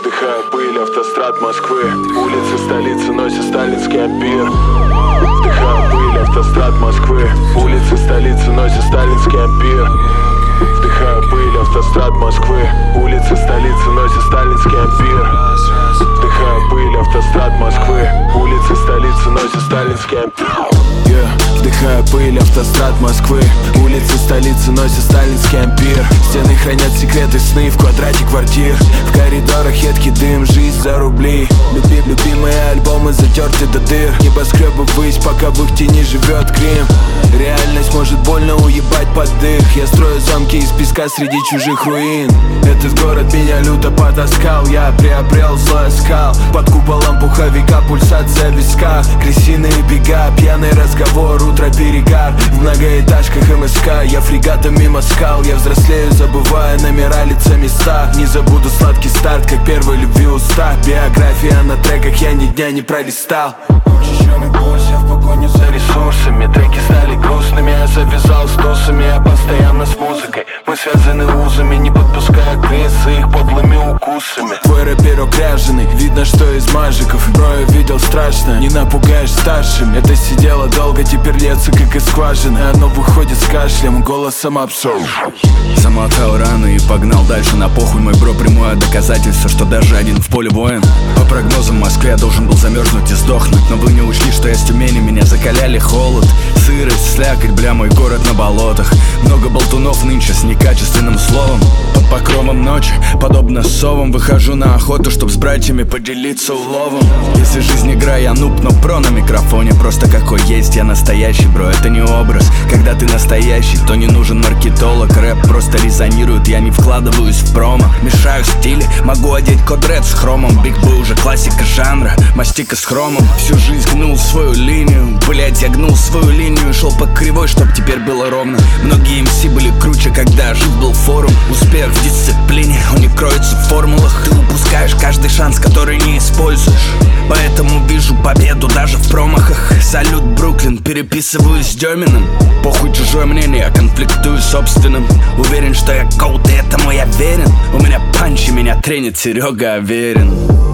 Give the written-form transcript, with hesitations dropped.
Вдыхая пыль, автострад Москвы. Улицы столицы носят сталинский ампир. Вдыхая пыль, автострад Москвы. Улицы столицы носят сталинский ампир. Вдыхая пыль, автострад Москвы. Улицы столицы носят сталинский ампир. Вдыхая пыль, автострад Москвы. Улицы столицы носят сталинский ампир. Вдыхая пыль, автострад Москвы. Улицы столицы носят сталинский ампир. Стены хранят секреты, сны в квадрате квартир. В коридорах едкий дым, жизнь за рубли. Любимые альбомы затерты до дыр. Небоскребы ввысь, пока в их тени живет грим. Реальность может больно уебать под дых. Я строю замки из песка среди чужих руин. Этот город меня люто потаскал. Я приобрел слой скал. Под куполом пуховика пульсация в висках. Крысиные бега, пьяный разговор, утро перегар. В многоэтажках МСК, я фрегатом мимо скал. Я взрослею, забывая номера, лица, места. Не забуду сладкий старт, как первой любви уста. Биография на треках, я ни дня не пролистал. Учащенный пульс, я в погоне за ресурсами. Треки стали грустными, я завязал с тусами. Я постоянно с музыкой, мы связаны узами. Не подпуская крысы их подлыми укусами. Твой рэперок ряженый, видно, что из мажиков. Но я видел страшно, не напугаешь старшим. Это сидело долго, теперь льется как из скважины. Оно выходит с кашлем, голосом абсол. Замотал раны и погнал дальше на похуй. Мой бро прямое доказательство, что даже один в поле воин. По прогнозам в Москве я должен был замерзнуть и сдохнуть. Но вы не учли, что я с Тюмени, меня закаляли холод. Сырость, слякоть, бля, мой город на болотах. Много болтунов нынче с некачественным словом. Под покровом ночи, подобно совам, выхожу на охоту, чтоб с братьями поделиться уловом. Если жизнь игра, я нуб, но про на микрофоне. Просто какой есть, я настоящий, бро, это не образ. Когда ты настоящий, то не нужен маркетолог. Рэп просто резонирует, я не вкладываюсь в промо. Мешаю стили, могу одеть код ред с хромом. Биг Б уже классика жанра, мастика с хромом. Всю жизнь гнул свою линию, блять, я гнул свою линию. Шел по кривой, чтоб теперь было ровно. Многие МС были круче, когда жив был форум. Успех в дисциплине, он не кроется в формулах. Ты упускаешь каждый шанс, который не используешь. Поэтому вижу победу даже в промахах. Салют, Бруклин, переписываюсь с Деминым. Похуй чужое мнение, я конфликтую с собственным. Уверен, что я гоут, и этому я верен. У меня панчи, меня тренит Серега Аверин.